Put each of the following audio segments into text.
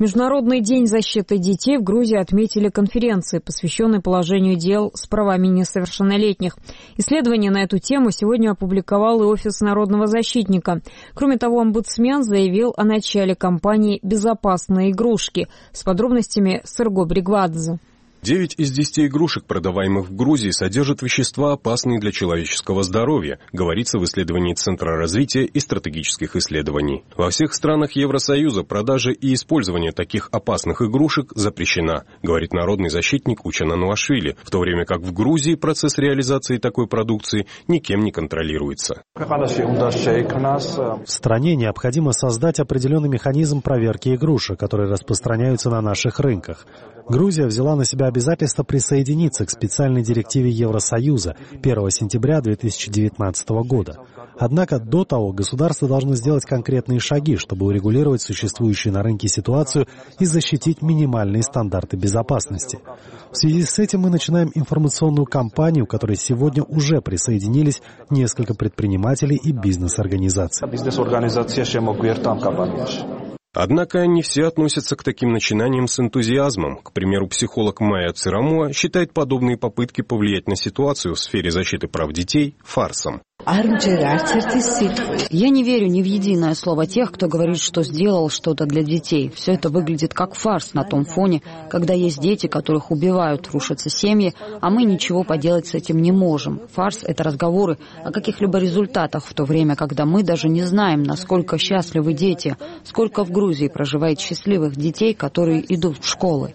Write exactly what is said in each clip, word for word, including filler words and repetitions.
Международный день защиты детей в Грузии отметили конференции, посвященной положению дел с правами несовершеннолетних. Исследование на эту тему сегодня опубликовал и Офис народного защитника. Кроме того, омбудсмен заявил о начале кампании «Безопасные игрушки». С подробностями Серго Бригвадзе. Девять из десяти игрушек, продаваемых в Грузии, содержат вещества, опасные для человеческого здоровья, говорится в исследовании Центра развития и стратегических исследований. Во всех странах Евросоюза продажа и использование таких опасных игрушек запрещена, говорит народный защитник Учен Ануашвили, в то время как в Грузии процесс реализации такой продукции никем не контролируется. В стране необходимо создать определенный механизм проверки игрушек, которые распространяются на наших рынках. Грузия взяла на себя обязательство присоединиться к специальной директиве Евросоюза первого сентября две тысячи девятнадцатого года. Однако до того государства должны сделать конкретные шаги, чтобы урегулировать существующую на рынке ситуацию и защитить минимальные стандарты безопасности. В связи с этим мы начинаем информационную кампанию, к которой сегодня уже присоединились несколько предпринимателей и бизнес-организаций. Однако не все относятся к таким начинаниям с энтузиазмом. К примеру, психолог Майя Цирамуа считает подобные попытки повлиять на ситуацию в сфере защиты прав детей фарсом. Я не верю ни в единое слово тех, кто говорит, что сделал что-то для детей. Все это выглядит как фарс на том фоне, когда есть дети, которых убивают, рушатся семьи, а мы ничего поделать с этим не можем. Фарс — это разговоры о каких-либо результатах, в то время, когда мы даже не знаем, насколько счастливы дети, сколько в Грузии проживает счастливых детей, которые идут в школы.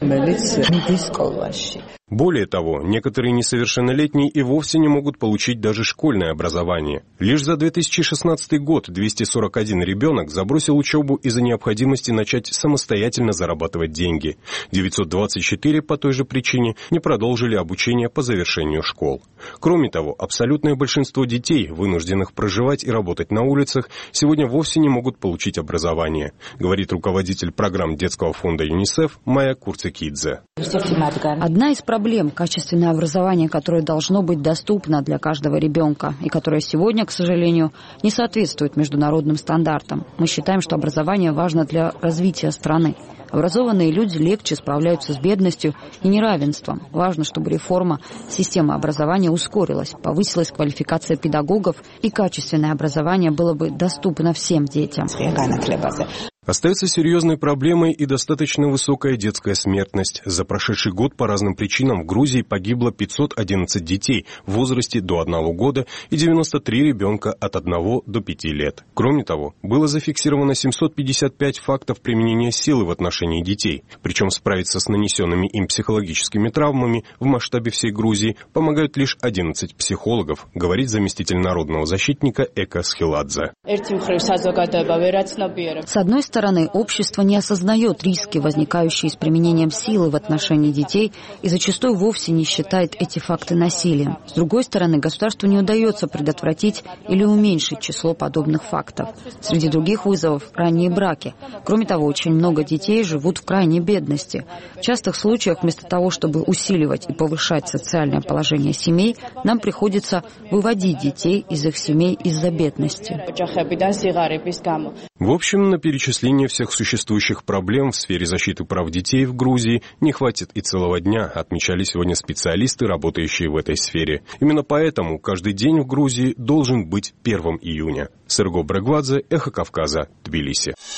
Более того, некоторые несовершеннолетние и вовсе не могут получить даже школьное образование. Лишь за две тысячи шестнадцатый год двести сорок один ребенок забросил учебу из-за необходимости начать самостоятельно зарабатывать деньги. девятьсот двадцать четыре по той же причине не продолжили обучение по завершению школ. Кроме того, абсолютное большинство детей, вынужденных проживать и работать на улицах, сегодня вовсе не могут получить образование, говорит руководитель программ детского фонда ЮНИСЕФ Майя Курцикидзе. Одна из проблем – качественное образование, которое должно быть доступно для каждого ребенка и которое сегодня, к сожалению, не соответствует международным стандартам. Мы считаем, что образование важно для развития страны. Образованные люди легче справляются с бедностью и неравенством. Важно, чтобы реформа системы образования ускорилась, повысилась квалификация педагогов и качественное образование было бы доступно всем детям. Остается серьезной проблемой и достаточно высокая детская смертность. За прошедший год по разным причинам в Грузии погибло пятьсот одиннадцать детей в возрасте до одного года и девяносто три ребенка от одного до пяти лет. Кроме того, было зафиксировано семьсот пятьдесят пять фактов применения силы в отношении детей. Причем справиться с нанесенными им психологическими травмами в масштабе всей Грузии помогают лишь одиннадцать психологов, говорит заместитель народного защитника Эка Схиладзе. С одной стороны, общество не осознает риски, возникающие с применением силы в отношении детей, и зачастую вовсе не считает эти факты насилием. С другой стороны, государству не удается предотвратить или уменьшить число подобных фактов. Среди других вызовов – ранние браки. Кроме того, очень много детей живут в крайней бедности. В частых случаях, вместо того, чтобы усиливать и повышать социальное положение семей, нам приходится выводить детей из их семей из-за бедности. В общем, на перечисление всех существующих проблем в сфере защиты прав детей в Грузии не хватит и целого дня, отмечали сегодня специалисты, работающие в этой сфере. Именно поэтому каждый день в Грузии должен быть первым июня. Серго Бригвадзе, Эхо Кавказа, Тбилиси.